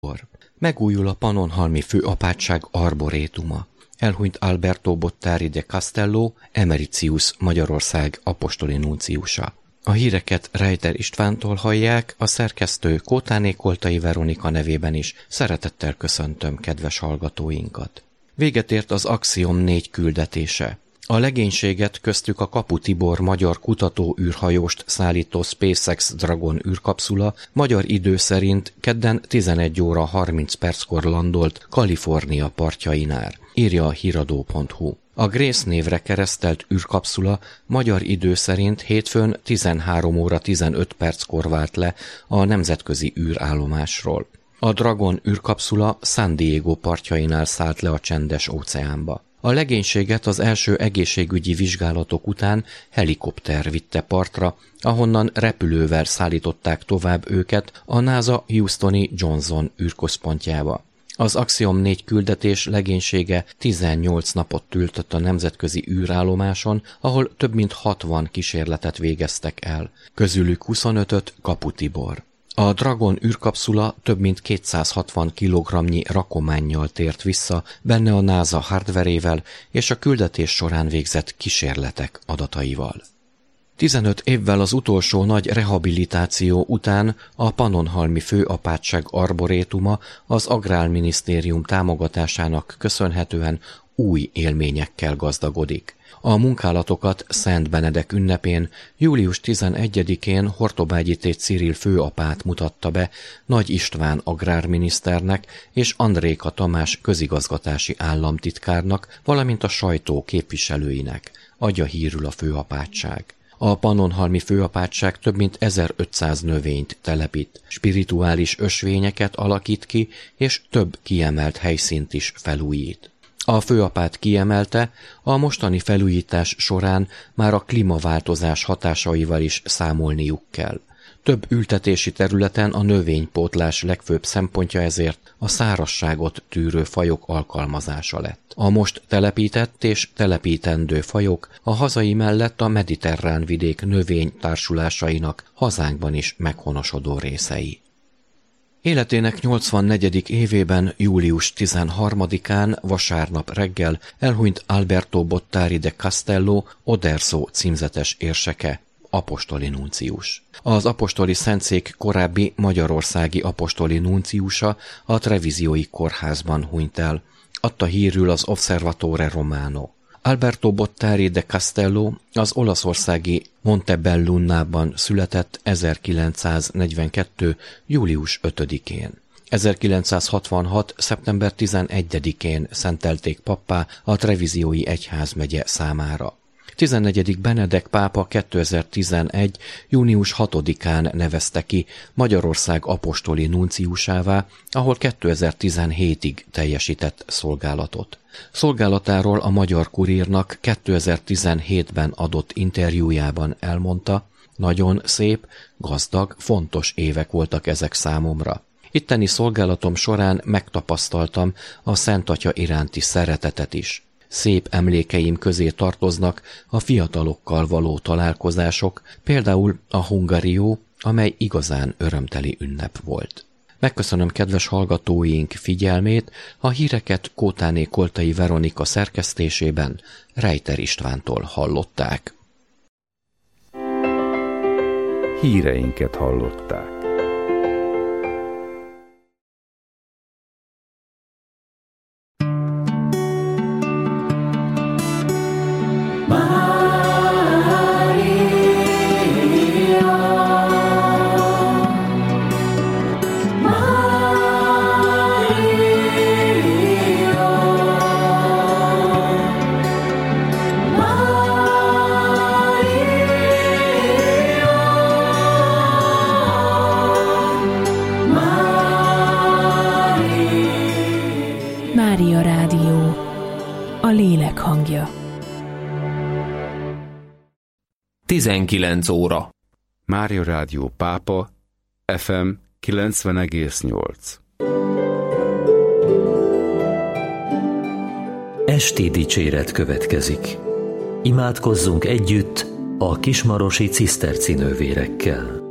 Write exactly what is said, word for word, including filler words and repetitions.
Megújul a Pannonhalmi Főapátság arborétuma. Elhunyt Alberto Bottari de Castello, Emeritius Magyarország apostoli nunciusa. A híreket Reiter Istvántól hallják, a szerkesztő Kótáné Koltai Veronika nevében is szeretettel köszöntöm kedves hallgatóinkat. Véget ért az Axiom négy küldetése. A legénységet, köztük a Kapu Tibor magyar kutató űrhajóst szállító SpaceX Dragon űrkapszula magyar idő szerint kedden tizenegy óra harminc perckor landolt Kalifornia partjainál, írja a híradó pont hu. A Grace névre keresztelt űrkapszula magyar idő szerint hétfőn tizenhárom óra tizenöt perckor vált le a nemzetközi űrállomásról. A Dragon űrkapszula San Diego partjainál szállt le a Csendes óceánba. A legénységet az első egészségügyi vizsgálatok után helikopter vitte partra, ahonnan repülővel szállították tovább őket a NASA Houstoni Johnson űrközpontjába. Az Axiom négy küldetés legénysége tizennyolc napot töltött a nemzetközi űrállomáson, ahol több mint hatvan kísérletet végeztek el, közülük huszonötöt Kapu Tibor. A Dragon űrkapszula több mint kétszázhatvan kilogramnyi rakománnyal tért vissza, benne a NASA hardverével és a küldetés során végzett kísérletek adataival. tizenöt évvel az utolsó nagy rehabilitáció után a Pannonhalmi Főapátság arborétuma az Agrárminisztérium támogatásának köszönhetően új élményekkel gazdagodik. A munkálatokat Szent Benedek ünnepén, július tizenegyedikén Hortobágyi T. Cyril főapát mutatta be Nagy István agrárminiszternek és Andréka Tamás közigazgatási államtitkárnak, valamint a sajtó képviselőinek, adja hírül a főapátság. A Pannonhalmi Főapátság több mint ezerötszáz növényt telepít, spirituális ösvényeket alakít ki, és több kiemelt helyszínt is felújít. A főapát kiemelte, a mostani felújítás során már a klímaváltozás hatásaival is számolniuk kell. Több ültetési területen a növénypótlás legfőbb szempontja ezért a szárazságot tűrő fajok alkalmazása lett. A most telepített és telepítendő fajok a hazai mellett a mediterrán vidék növénytársulásainak hazánkban is meghonosodó részei. Életének nyolcvannegyedik évében, július tizenharmadikán, vasárnap reggel elhunyt Alberto Bottari de Castello, Oderzo címzetes érseke, apostoli nuncius. Az apostoli szentszék korábbi magyarországi apostoli nunciusa a Treviziói kórházban hunyt el, adta hírül az Osservatore Romano. Alberto Bottari de Castello az olaszországi Montebellunában született ezerkilencszáznegyvenkettő. július ötödikén. ezerkilencszázhatvanhat. szeptember tizenegyedikén szentelték pappá a Treviziói egyházmegye számára. tizennegyedik Benedek pápa kétezer-tizenegy. június hatodikán nevezte ki Magyarország apostoli nunciusává, ahol kétezer-tizenhétig teljesített szolgálatot. Szolgálatáról a Magyar Kurírnak kétezer-tizenhétben adott interjújában elmondta, nagyon szép, gazdag, fontos évek voltak ezek számomra. Itteni szolgálatom során megtapasztaltam a Szent Atya iránti szeretetet is. Szép emlékeim közé tartoznak a fiatalokkal való találkozások, például a Hungarió, amely igazán örömteli ünnep volt. Megköszönöm kedves hallgatóink figyelmét, a híreket Kótáné Koltai Veronika szerkesztésében Reiter Istvántól hallották. Híreinket hallották. Mária Rádió, a lélek hangja. tizenkilenc óra. Mária Rádió Pápa, ef em kilencven egész nyolc. Esti dicséret következik. Imádkozzunk együtt a kismarosi ciszterci nővérekkel.